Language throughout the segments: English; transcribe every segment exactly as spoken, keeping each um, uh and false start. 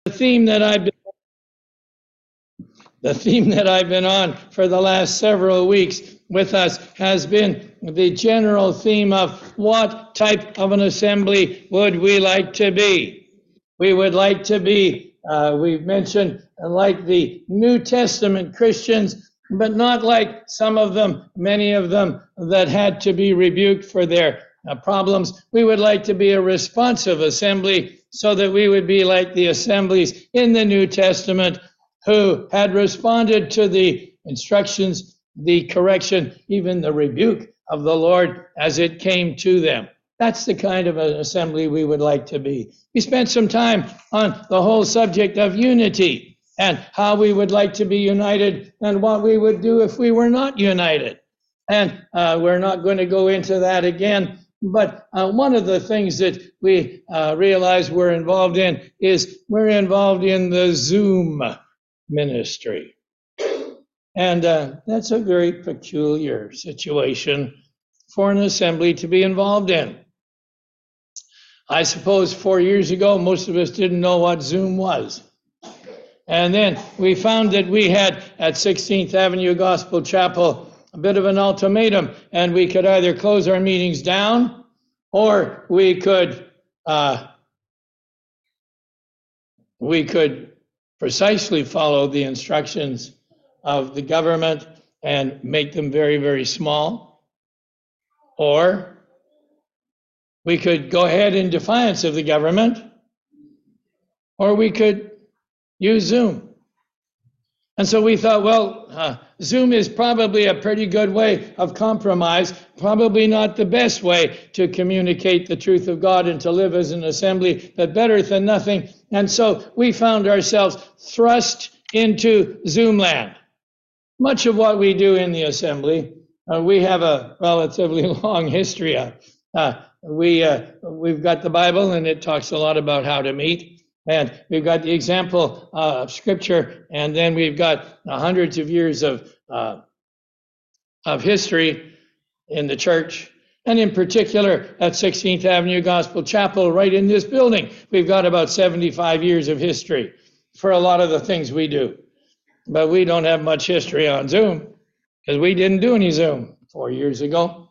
The theme that I've been, the theme that I've been on for the last several weeks with us has been the general theme of what type of an assembly would we like to be? We would like to be, uh, we've mentioned, uh, like the New Testament Christians, but not like some of them, many of them that had to be rebuked for their uh, problems. We would like to be a responsive assembly so that we would be like the assemblies in the New Testament who had responded to the instructions, the correction, even the rebuke of the Lord as it came to them. That's the kind of an assembly we would like to be. We spent some time on the whole subject of unity and how we would like to be united and what we would do if we were not united. And uh, we're not going to go into that again. But uh, one of the things that we uh, realize we're involved in is we're involved in the Zoom ministry. And uh, that's a very peculiar situation for an assembly to be involved in. I suppose four years ago, most of us didn't know what Zoom was. And then we found that we had at sixteenth Avenue Gospel Chapel a bit of an ultimatum, and we could either close our meetings down or we could uh, we could precisely follow the instructions of the government and make them very, very small, or we could go ahead in defiance of the government, or we could use Zoom. And so we thought, well, uh, Zoom is probably a pretty good way of compromise, probably not the best way to communicate the truth of God and to live as an assembly, but better than nothing. And so we found ourselves thrust into Zoom land. Much of what we do in the assembly, uh, we have a relatively long history of. Uh, we, uh, we've got the Bible, and it talks a lot about how to meet. And we've got the example uh, of Scripture, and then we've got uh, hundreds of years of uh, of history in the church, and in particular at sixteenth Avenue Gospel Chapel, right in this building. We've got about seventy-five years of history for a lot of the things we do. But we don't have much history on Zoom because we didn't do any Zoom four years ago.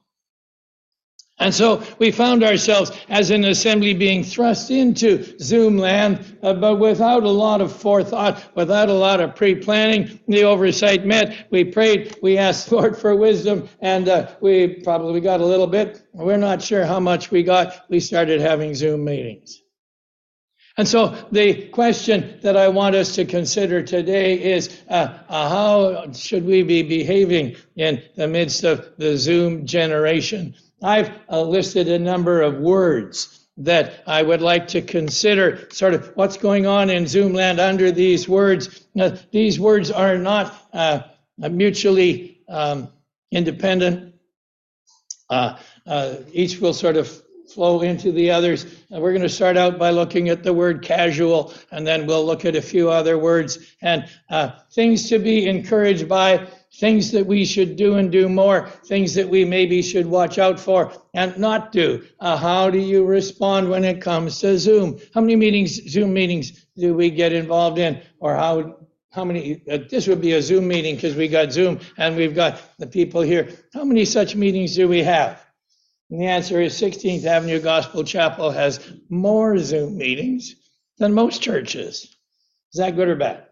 And so we found ourselves as an assembly being thrust into Zoom land, uh, but without a lot of forethought, without a lot of pre-planning. The oversight met, we prayed, we asked the Lord for wisdom, and uh, we probably got a little bit. We're not sure how much we got. We started having Zoom meetings. And so the question that I want us to consider today is uh, uh, how should we be behaving in the midst of the Zoom generation? I've uh, listed a number of words that I would like to consider, sort of what's going on in Zoom land under these words. Uh, these words are not uh, mutually um, independent. Uh, uh, each will sort of flow into the others. And we're going to start out by looking at the word casual, and then we'll look at a few other words and uh, things to be encouraged by, things that we should do and do more, things that we maybe should watch out for and not do. Uh, how do you respond when it comes to Zoom? How many meetings, Zoom meetings, do we get involved in? Or how how many, uh, this would be a Zoom meeting because we got Zoom and we've got the people here. How many such meetings do we have? And the answer is sixteenth Avenue Gospel Chapel has more Zoom meetings than most churches. Is that good or bad?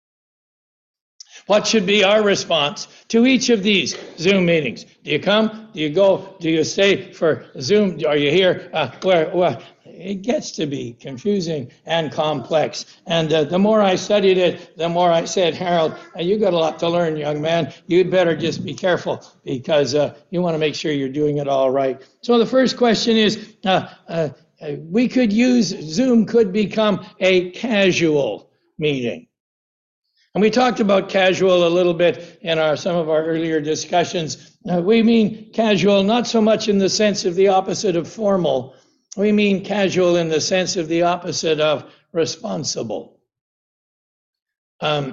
What should be our response to each of these Zoom meetings? Do you come? Do you go? Do you stay for Zoom? Are you here? Uh, where, where? It gets to be confusing and complex. And uh, the more I studied it, the more I said, Harold, uh, you got a lot to learn, young man. You'd better just be careful because uh, you want to make sure you're doing it all right. So the first question is, uh, uh, we could use, Zoom could become a casual meeting. And we talked about casual a little bit in our some of our earlier discussions. Uh, we mean casual not so much in the sense of the opposite of formal. We mean casual in the sense of the opposite of responsible. Um,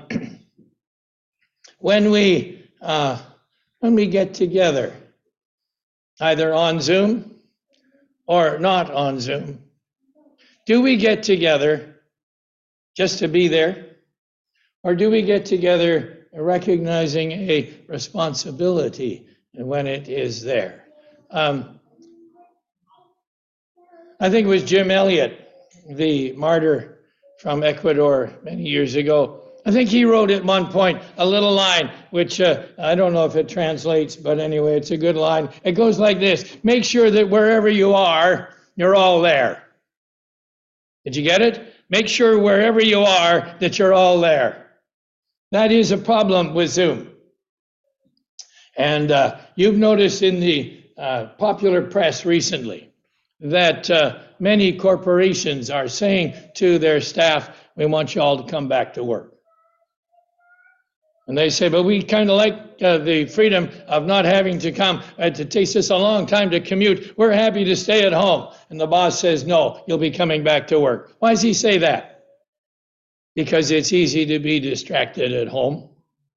when we uh, when we get together, either on Zoom or not on Zoom, do we get together just to be there? Or do we get together recognizing a responsibility when it is there? Um, I think it was Jim Elliot, the martyr from Ecuador many years ago. I think he wrote at one point a little line, which uh, I don't know if it translates, but anyway, it's a good line. It goes like this: make sure that wherever you are, you're all there. Did you get it? Make sure wherever you are that you're all there. That is a problem with Zoom. And uh, you've noticed in the uh, popular press recently that uh, many corporations are saying to their staff, we want you all to come back to work. And they say, but we kind of like uh, the freedom of not having to come. It takes us a long time to commute. We're happy to stay at home. And the boss says, no, you'll be coming back to work. Why does he say that? Because it's easy to be distracted at home.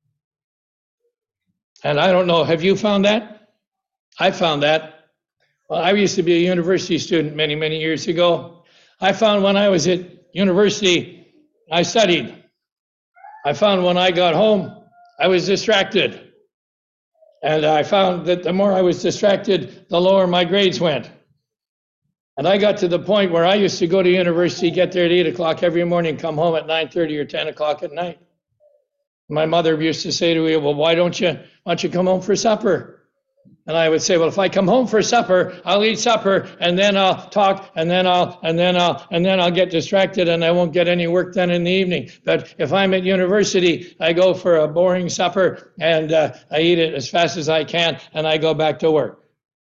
And I don't know, have you found that? I found that. Well, I used to be a university student many, many years ago. I found when I was at university, I studied. I found when I got home, I was distracted. And I found that the more I was distracted, the lower my grades went. And I got to the point where I used to go to university, get there at eight o'clock every morning, come home at nine thirty or ten o'clock at night. My mother used to say to me, well, why don't you, why don't you come home for supper? And I would say, well, if I come home for supper, I'll eat supper, and then I'll talk, and then I'll, and then I'll, and then I'll get distracted, and I won't get any work done in the evening. But if I'm at university, I go for a boring supper, and uh, I eat it as fast as I can, and I go back to work.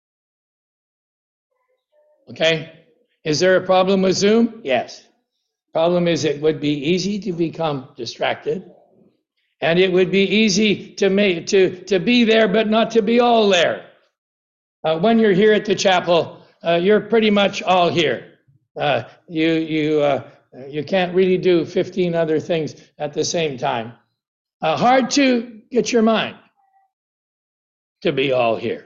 Okay? Is there a problem with Zoom? Yes. Problem is it would be easy to become distracted, and it would be easy to make to to be there, but not to be all there. Uh, when you're here at the chapel, uh, you're pretty much all here. Uh, you you uh, you can't really do fifteen other things at the same time. Uh, hard to get your mind to be all here.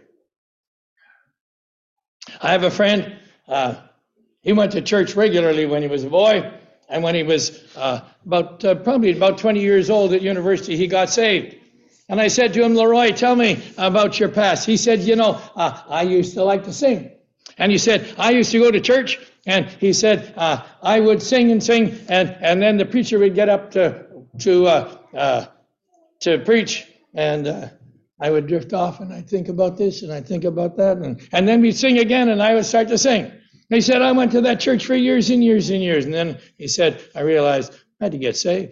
I have a friend. Uh, he went to church regularly when he was a boy, and when he was uh, about uh, probably about twenty years old at university, he got saved. And I said to him, Leroy, tell me about your past. He said, you know, uh, I used to like to sing. And he said, I used to go to church, and he said, uh, I would sing and sing, and, and then the preacher would get up to to uh, uh, to preach, and uh, I would drift off, and I'd think about this, and I'd think about that, and, and then we'd sing again, and I would start to sing. And he said, I went to that church for years and years and years, and then he said, I realized I had to get saved.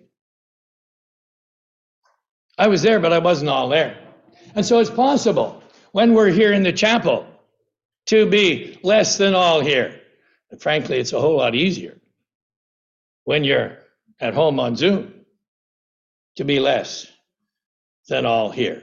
I was there, but I wasn't all there. And so it's possible when we're here in the chapel to be less than all here. But frankly, it's a whole lot easier when you're at home on Zoom to be less than all here.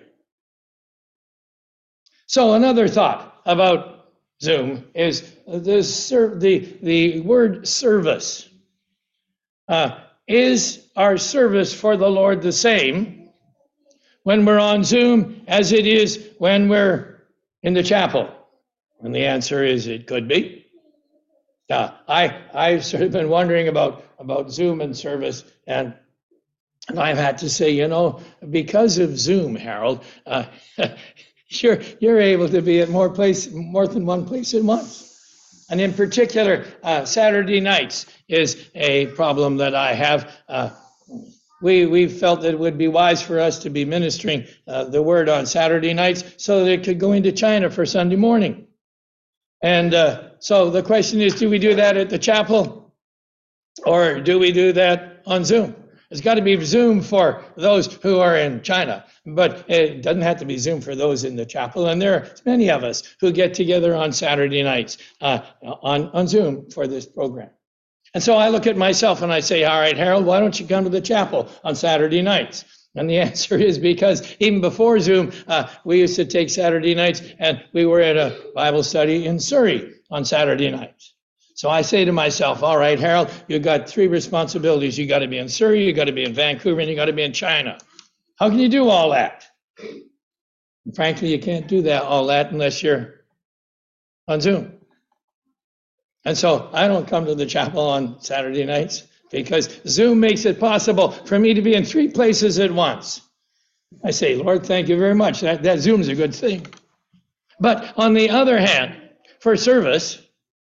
So another thought about Zoom is the ser- the, the word service. Uh, is our service for the Lord the same when we're on Zoom as it is when we're in the chapel? And the answer is it could be. Uh, I, I've sort of been wondering about, about Zoom and service, and, and I've had to say, you know, because of Zoom, Harold, uh, you're, you're able to be at more, place, more than one place at once. And in particular, uh, Saturday nights is a problem that I have. Uh, We we felt that it would be wise for us to be ministering uh, the word on Saturday nights so that it could go into China for Sunday morning. And uh, so the question is, do we do that at the chapel, or do we do that on Zoom? It's got to be Zoom for those who are in China, but it doesn't have to be Zoom for those in the chapel. And there are many of us who get together on Saturday nights uh, on, on Zoom for this program. And so I look at myself and I say, all right, Harold, why don't you come to the chapel on Saturday nights? And the answer is because even before Zoom, uh, we used to take Saturday nights, and we were at a Bible study in Surrey on Saturday nights. So I say to myself, all right, Harold, you've got three responsibilities. You got to be in Surrey, you got to be in Vancouver, and you got to be in China. How can you do all that? And frankly, you can't do that all that unless you're on Zoom. And so I don't come to the chapel on Saturday nights because Zoom makes it possible for me to be in three places at once. I say, Lord, thank you very much. That, that Zoom's a good thing. But on the other hand, for service,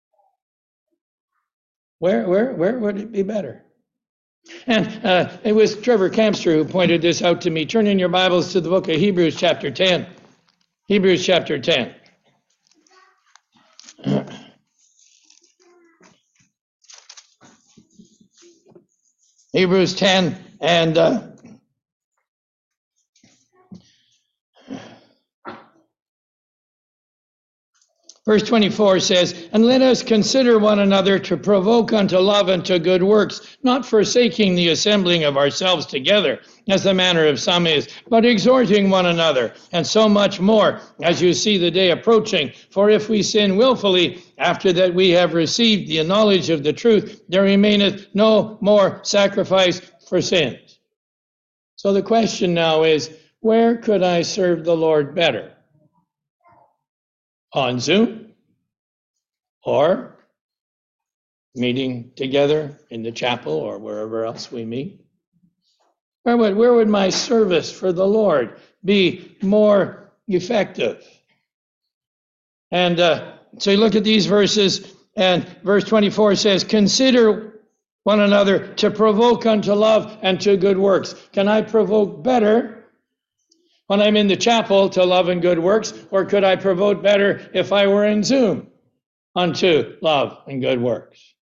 where, where, where would it be better? And uh, it was Trevor Campster who pointed this out to me. Turn in your Bibles to the book of Hebrews chapter ten. Hebrews chapter ten. Hebrews ten and uh, verse twenty-four says, and let us consider one another to provoke unto love and to good works, not forsaking the assembling of ourselves together, as the manner of some is, but exhorting one another, and so much more, as you see the day approaching. For if we sin willfully, after that we have received the knowledge of the truth, there remaineth no more sacrifice for sins. So the question now is, where could I serve the Lord better? On Zoom? Or meeting together in the chapel or wherever else we meet? Where would, where would my service for the Lord be more effective? And uh, so you look at these verses, and verse twenty-four says, consider one another to provoke unto love and to good works. Can I provoke better when I'm in the chapel to love and good works, or could I provoke better if I were in Zoom unto love and good works?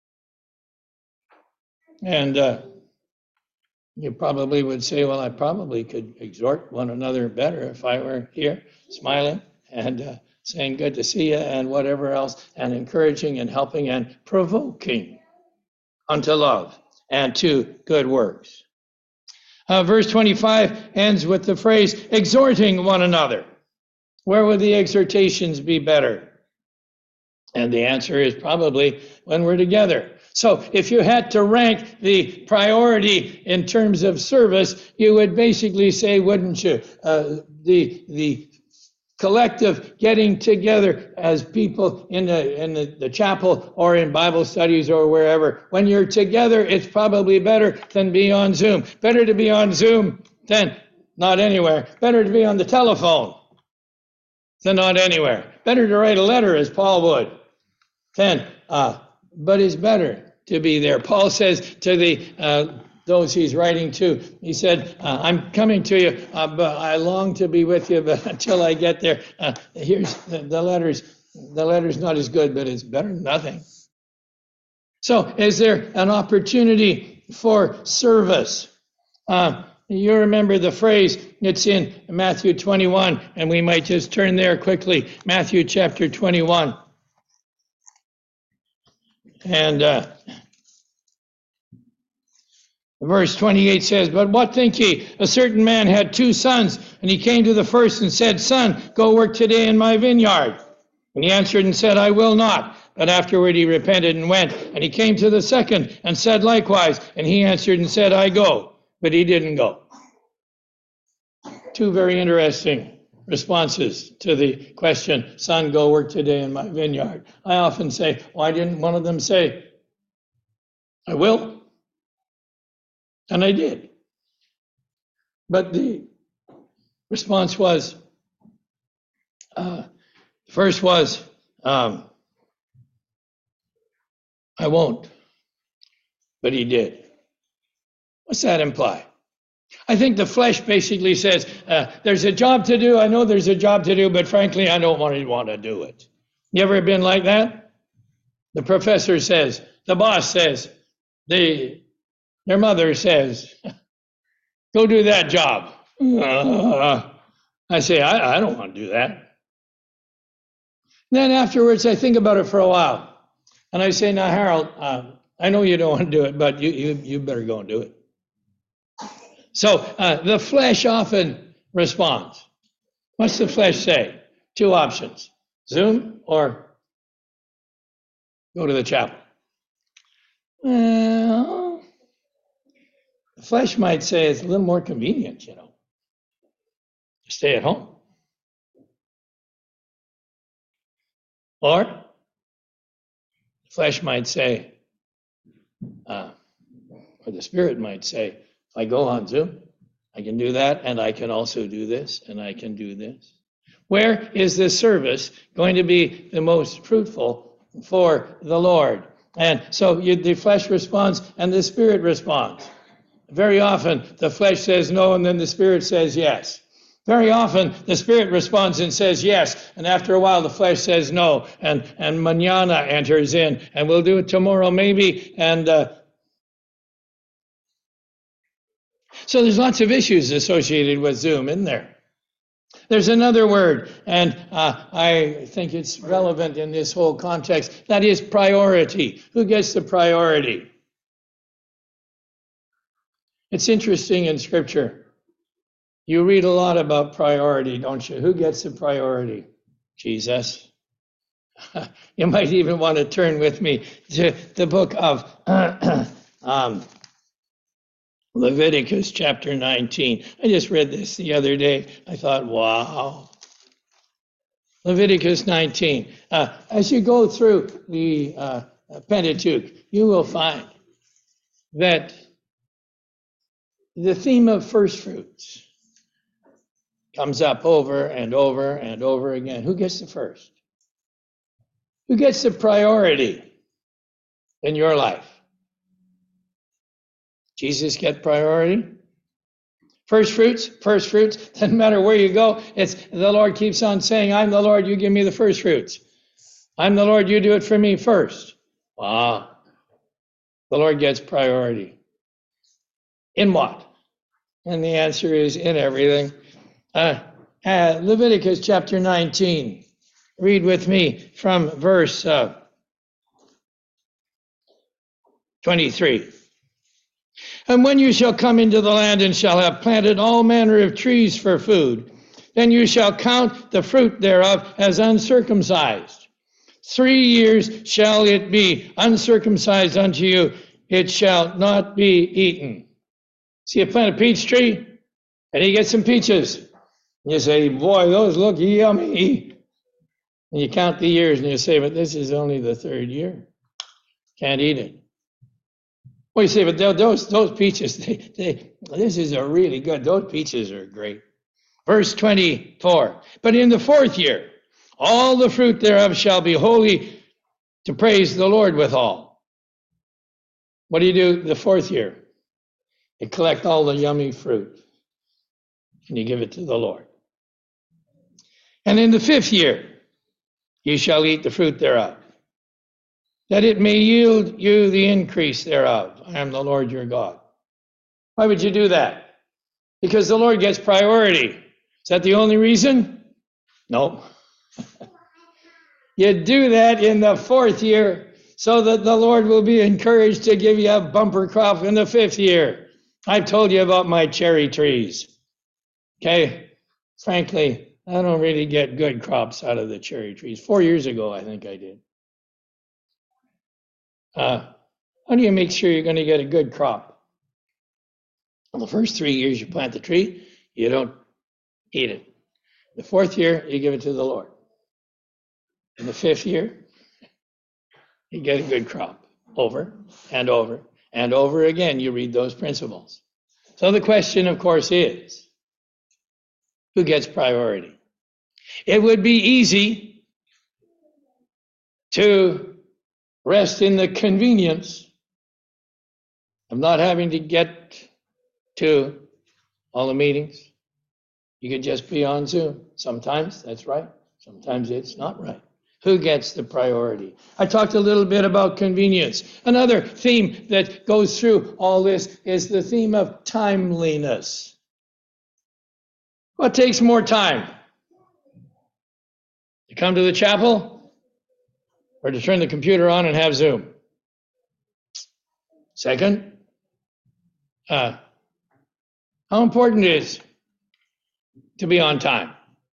And uh, you probably would say, well, I probably could exhort one another better if I were here smiling and uh, saying good to see you and whatever else, and encouraging and helping and provoking unto love and to good works. Uh, verse twenty-five ends with the phrase, exhorting one another. Where would the exhortations be better? And the answer is probably when we're together. So if you had to rank the priority in terms of service, you would basically say, wouldn't you, uh, the the collective getting together as people in the in the, the chapel or in Bible studies or wherever. When you're together, it's probably better than be on Zoom. Better to be on Zoom than not anywhere. Better to be on the telephone than not anywhere. Better to write a letter, as Paul would, than uh, but it's better to be there. Paul says to the uh, those he's writing to, he said, uh, I'm coming to you, uh, but I long to be with you, but until I get there, uh, here's the, the letters. The letter's not as good, but it's better than nothing. So is there an opportunity for service? Uh, you remember the phrase, it's in Matthew twenty-one, and we might just turn there quickly. Matthew chapter twenty-one. And uh, verse twenty-eight says, but what think ye? A certain man had two sons, and he came to the first and said, Son, go work today in my vineyard. And he answered and said, I will not. But afterward he repented and went. And he came to the second and said likewise. And he answered and said, I go. But he didn't go. Two very interesting responses to the question, Son, go work today in my vineyard. I often say, why didn't one of them say, I will? And I did. But the response was, uh, first was, um, I won't. But he did. What's that imply? I think the flesh basically says, uh, there's a job to do. I know there's a job to do, but frankly, I don't want to want to do it. You ever been like that? The professor says, the boss says, the their mother says, go do that job. Uh, I say, I, I don't want to do that. Then afterwards, I think about it for a while. And I say, now, Harold, uh, I know you don't want to do it, but you, you, you better go and do it. So uh, the flesh often responds. What's the flesh say? Two options, Zoom or go to the chapel. Well, the flesh might say it's a little more convenient, you know, to stay at home. Or the flesh might say, uh, Or the Spirit might say, if I go on Zoom, I can do that, and I can also do this, and I can do this. Where is this service going to be the most fruitful for the Lord? And so you, the flesh responds and the Spirit responds. Very often the flesh says no, and then the Spirit says yes. Very often the Spirit responds and says yes, and after a while the flesh says no, and, and mañana enters in, and we'll do it tomorrow maybe, and uh, so there's lots of issues associated with Zoom, isn't there? There's another word, and uh, I think it's relevant in this whole context. That is priority. Who gets the priority? It's interesting in Scripture. You read a lot about priority, don't you? Who gets the priority? Jesus. You might even want to turn with me to the book of um, Leviticus chapter nineteen. I just read this the other day. I thought, wow. Leviticus nineteen. Uh, as you go through the uh, Pentateuch, you will find that the theme of first fruits comes up over and over and over again. Who gets the first? Who gets the priority in your life? Jesus get priority? First fruits, first fruits, doesn't matter where you go. It's the Lord keeps on saying, I'm the Lord, you give me the first fruits. I'm the Lord, you do it for me first. Wow. The Lord gets priority. In what? And the answer is in everything. Uh, uh, Leviticus chapter nineteen. Read with me from verse uh, twenty-three. And when you shall come into the land and shall have planted all manner of trees for food, then you shall count the fruit thereof as uncircumcised. Three years shall it be uncircumcised unto you, it shall not be eaten. See, you plant a peach tree, and you get some peaches. And you say, boy, those look yummy. And you count the years, and you say, but this is only the third year. Can't eat it. Well, you say, but those those peaches, they, they, this is a really good, those peaches are great. Verse twenty-four, but in the fourth year, all the fruit thereof shall be holy to praise the Lord withal. What do you do the fourth year? You collect all the yummy fruit, and you give it to the Lord. And in the fifth year, you shall eat the fruit thereof, that it may yield you the increase thereof. I am the Lord your God. Why would you do that? Because the Lord gets priority. Is that the only reason? No. You do that in the fourth year so that the Lord will be encouraged to give you a bumper crop in the fifth year. I've told you about my cherry trees. Okay? Frankly, I don't really get good crops out of the cherry trees. Four years ago, I think I did. Uh, how do you make sure you're going to get a good crop? Well, the first three years you plant the tree, you don't eat it. The fourth year, you give it to the Lord. In the fifth year, you get a good crop. Over and over and over again, you read those principles. So the question, of course, is, who gets priority? It would be easy to rest in the convenience of not having to get to all the meetings. You could just be on Zoom. Sometimes that's right. Sometimes it's not right. Who gets the priority? I talked a little bit about convenience. Another theme that goes through all this is the theme of timeliness. What takes more time? To come to the chapel or to turn the computer on and have Zoom? Second, uh, how important it is to be on time.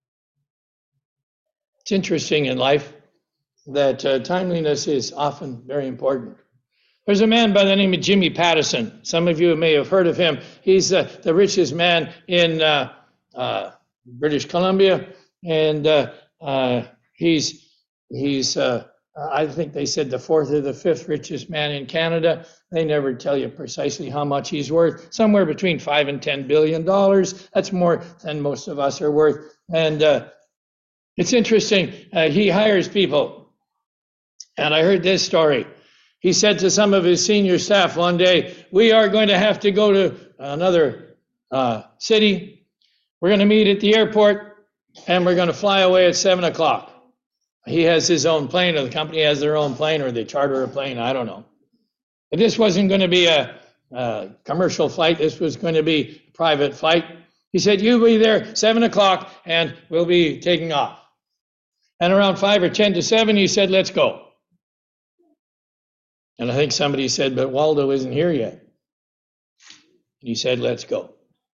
It's interesting in life that uh, timeliness is often very important. There's a man by the name of Jimmy Pattison. Some of you may have heard of him. He's uh, the richest man in uh, uh, British Columbia, and uh, uh, he's he's uh, uh, I think they said the fourth or the fifth richest man in Canada. They never tell you precisely how much he's worth. Somewhere between five and ten billion dollars. That's more than most of us are worth. And uh, it's interesting. Uh, he hires people, and I heard this story. He said to some of his senior staff one day, "We are going to have to go to another uh, city. We're going to meet at the airport, and we're going to fly away at seven o'clock." He has his own plane, or the company has their own plane, or they charter a plane. I don't know. But this wasn't going to be a, a commercial flight. This was going to be a private flight. He said, "You be there seven o'clock, and we'll be taking off." And around five or ten to seven, he said, "Let's go." And I think somebody said, "But Waldo isn't here yet." And he said, "Let's go."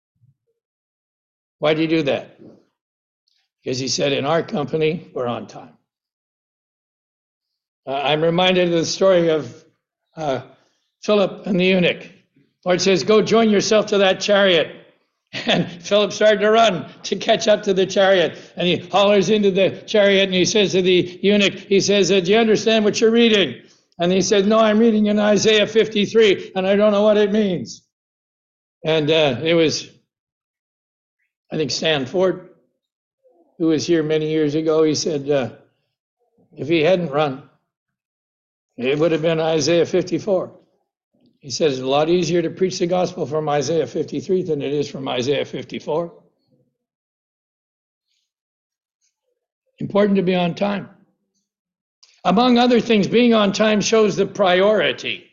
Why did he do that? Because he said, "In our company, we're on time." Uh, I'm reminded of the story of uh, Philip and the eunuch. Lord says, "Go join yourself to that chariot." And Philip started to run to catch up to the chariot. And he hollers into the chariot and he says to the eunuch, he says, "Do you understand what you're reading?" And he said, "No, I'm reading in Isaiah fifty-three, and I don't know what it means." And uh, it was, I think, Stan Ford, who was here many years ago. He said, uh, if he hadn't run, it would have been Isaiah fifty-four. He says it's a lot easier to preach the gospel from Isaiah fifty-three than it is from Isaiah fifty-four. Important to be on time. Among other things, being on time shows the priority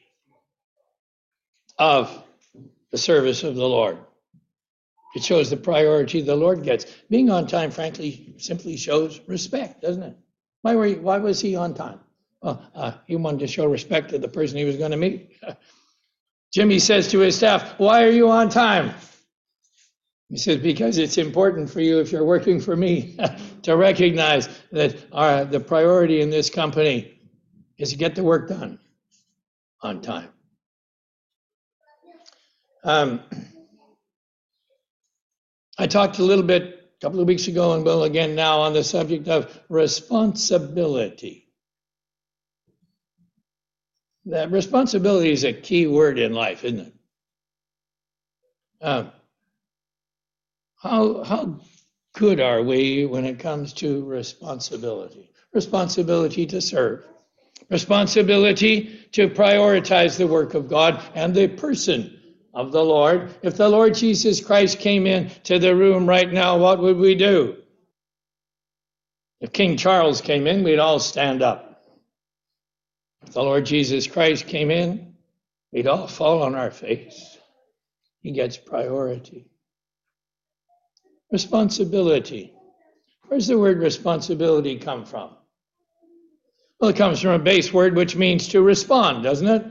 of the service of the Lord. It shows the priority the Lord gets. Being on time, frankly, simply shows respect, doesn't it? Why were you, why was he on time? Well, uh, he wanted to show respect to the person he was going to meet. Jimmy says to his staff, "Why are you on time?" He says, "Because it's important for you, if you're working for me, to recognize that our, the priority in this company is to get the work done on time." Um, I talked a little bit a couple of weeks ago and will again now on the subject of responsibility. That responsibility is a key word in life, isn't it? Um, how, how good are we when it comes to responsibility? Responsibility to serve. Responsibility to prioritize the work of God and the person of the Lord. If the Lord Jesus Christ came into the room right now, what would we do? If King Charles came in, we'd all stand up. If the Lord Jesus Christ came in, we'd all fall on our face. He gets priority. Responsibility. Where's the word responsibility come from? Well, it comes from a base word which means to respond, doesn't it?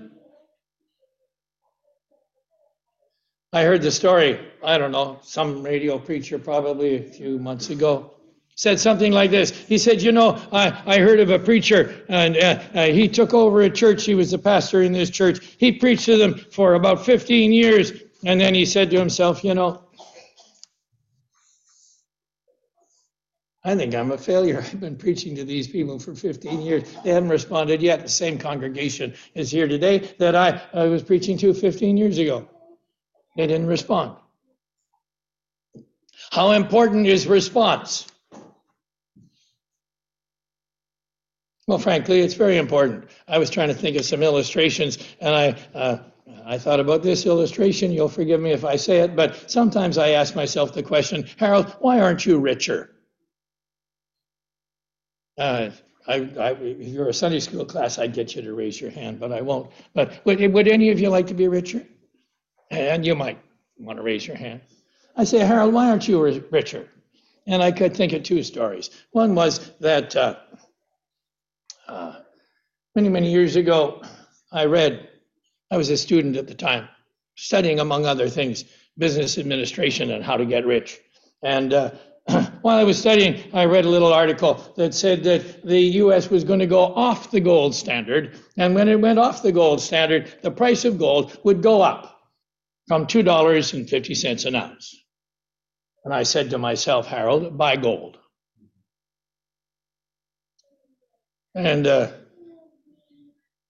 I heard the story, I don't know, some radio preacher probably a few months ago said something like this. He said, "You know, I, I heard of a preacher, and uh, uh, he took over a church. He was the pastor in this church. He preached to them for about fifteen years. And then he said to himself, you know, I think I'm a failure. I've been preaching to these people for fifteen years. They haven't responded yet. The same congregation is here today that I, I was preaching to fifteen years ago. They didn't respond. How important is response? Well, frankly, it's very important. I was trying to think of some illustrations, and I uh, I thought about this illustration. You'll forgive me if I say it, but sometimes I ask myself the question, Harold, why aren't you richer? Uh, I, I, if you're a Sunday school class, I'd get you to raise your hand, but I won't. But would, would any of you like to be richer? And you might want to raise your hand. I say, Harold, why aren't you richer? And I could think of two stories. One was that uh, uh, many, many years ago, I read, I was a student at the time, studying, among other things, business administration and how to get rich. And uh, while I was studying, I read a little article that said that the U S was going to go off the gold standard. And when it went off the gold standard, the price of gold would go up from two dollars and fifty cents an ounce. And I said to myself, Harold, buy gold. And uh,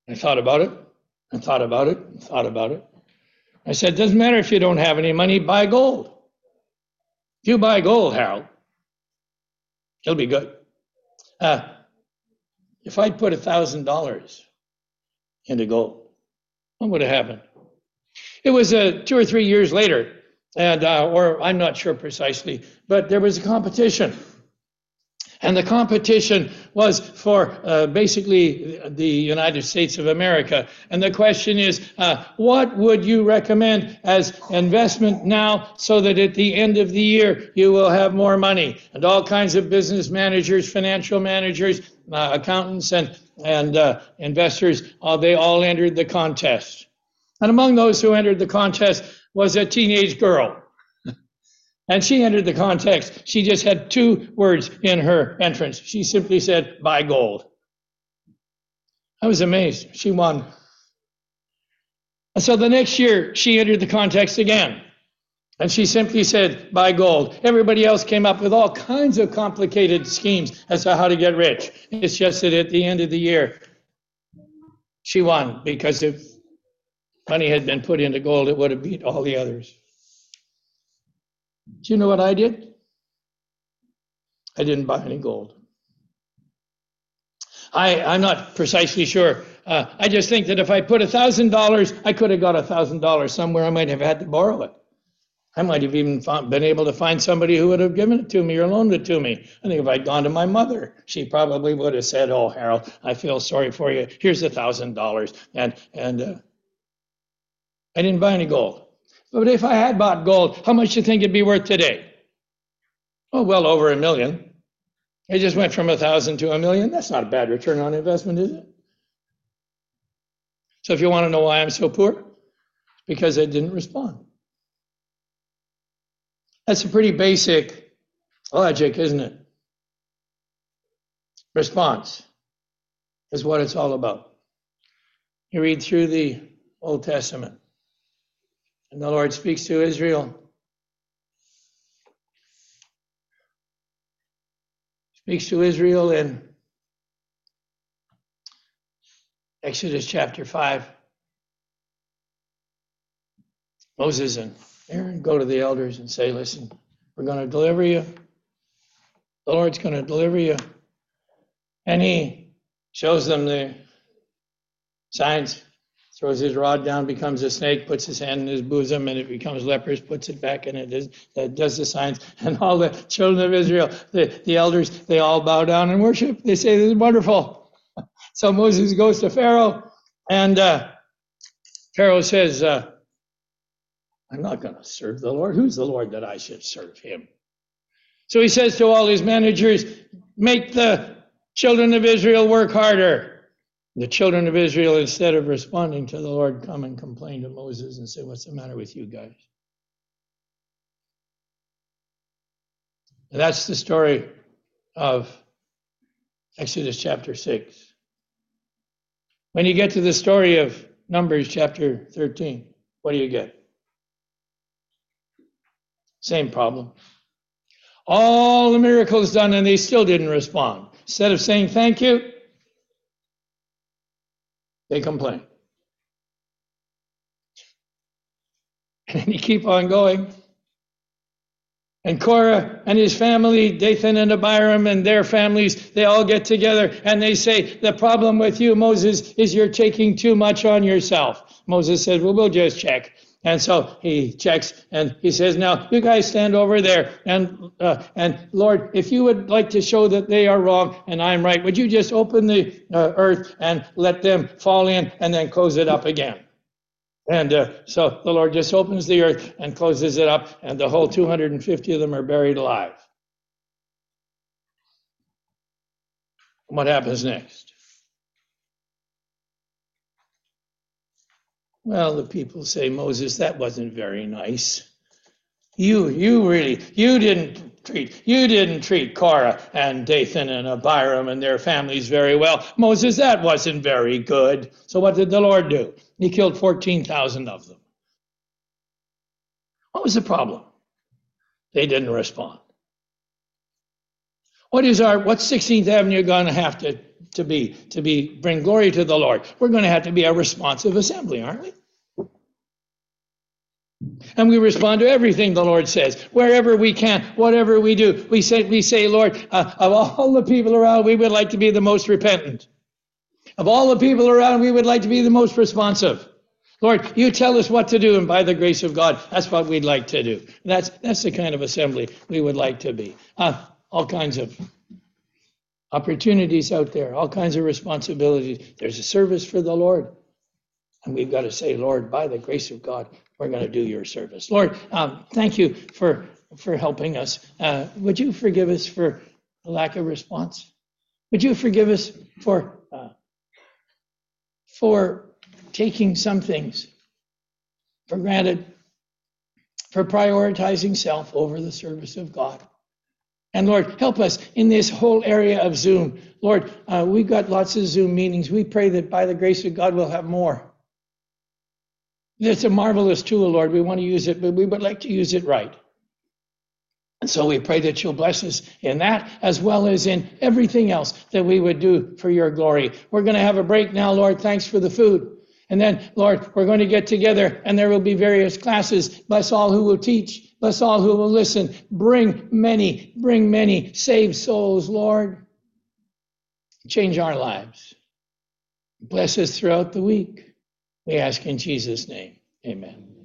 I thought about it, and thought about it, and thought about it. I said, doesn't matter if you don't have any money, buy gold. If you buy gold, Harold, it'll be good. Uh, if I'd put a thousand dollars into gold, what would have happened? It was uh, two or three years later, and uh, or I'm not sure precisely, but there was a competition. And the competition was for uh, basically the United States of America. And the question is, uh, what would you recommend as investment now so that at the end of the year you will have more money? And all kinds of business managers, financial managers, uh, accountants, and, and uh, investors, uh, they all entered the contest. And among those who entered the contest was a teenage girl. And she entered the contest. She just had two words in her entrance. She simply said, buy gold. I was amazed. She won. And so the next year, she entered the contest again. And she simply said, buy gold. Everybody else came up with all kinds of complicated schemes as to how to get rich. It's just that at the end of the year, she won, because if money had been put into gold, it would have beat all the others. Do you know what I did? I didn't buy any gold. I, I'm not precisely sure. Uh, I just think that if I put one thousand dollars, I could have got one thousand dollars somewhere. I might have had to borrow it. I might have even found, been able to find somebody who would have given it to me or loaned it to me. I think if I'd gone to my mother, she probably would have said, oh, Harold, I feel sorry for you. Here's one thousand dollars. And, and uh, I didn't buy any gold. But if I had bought gold, how much do you think it'd be worth today? Oh, well over a million. It just went from a thousand to a million. That's not a bad return on investment, is it? So if you want to know why I'm so poor, because I didn't respond. That's a pretty basic logic, isn't it? Response is what it's all about. You read through the Old Testament, and the Lord speaks to Israel. Speaks to Israel in Exodus chapter five. Moses and Aaron go to the elders and say, listen, we're going to deliver you. The Lord's going to deliver you. And he shows them the signs, throws his rod down, becomes a snake, puts his hand in his bosom, and it becomes leprous, puts it back, and it does, it does the signs. And all the children of Israel, the, the elders, they all bow down and worship. They say, this is wonderful. So Moses goes to Pharaoh, and uh, Pharaoh says, uh, I'm not going to serve the Lord. Who's the Lord that I should serve him? So he says to all his managers, make the children of Israel work harder. The children of Israel, instead of responding to the Lord, come and complain to Moses and say, what's the matter with you guys? And that's the story of Exodus chapter six. When you get to the story of Numbers chapter thirteen, what do you get? Same problem. All the miracles done, and they still didn't respond. Instead of saying thank you, they complain. And you keep on going. And Korah and his family, Dathan and Abiram and their families, they all get together and they say, the problem with you, Moses, is you're taking too much on yourself. Moses says, well, we'll just check. And so he checks and he says, now you guys stand over there. And uh, and Lord, if you would like to show that they are wrong and I'm right, would you just open the uh, earth and let them fall in and then close it up again? And uh, so the Lord just opens the earth and closes it up, and the whole two hundred fifty of them are buried alive. What happens next? Well, the people say, Moses, that wasn't very nice. You, you really, you didn't treat, you didn't treat Korah and Dathan and Abiram and their families very well. Moses, that wasn't very good. So what did the Lord do? He killed fourteen thousand of them. What was the problem? They didn't respond. What is our, what's sixteenth Avenue going to have to, to be, to be, bring glory to the Lord? We're going to have to be a responsive assembly, aren't we? And we respond to everything the Lord says, wherever we can, whatever we do. We say, we say, Lord, uh, of all the people around, we would like to be the most repentant. Of all the people around, we would like to be the most responsive. Lord, you tell us what to do, and by the grace of God, that's what we'd like to do. That's that's the kind of assembly we would like to be. Uh, all kinds of opportunities out there, all kinds of responsibilities. There's a service for the Lord. And we've got to say, Lord, by the grace of God, we're going to do your service. Lord, um, thank you for, for helping us. Uh, would you forgive us for the lack of response? Would you forgive us for uh, for taking some things for granted, for prioritizing self over the service of God? And Lord, help us in this whole area of Zoom. Lord, uh, we've got lots of Zoom meetings. We pray that by the grace of God, we'll have more. It's a marvelous tool, Lord. We want to use it, but we would like to use it right. And so we pray that you'll bless us in that, as well as in everything else that we would do for your glory. We're going to have a break now, Lord. Thanks for the food. And then, Lord, we're going to get together, and there will be various classes. Bless all who will teach. Bless all who will listen. Bring many, bring many. Save souls, Lord. Change our lives. Bless us throughout the week. We ask in Jesus' name. Amen.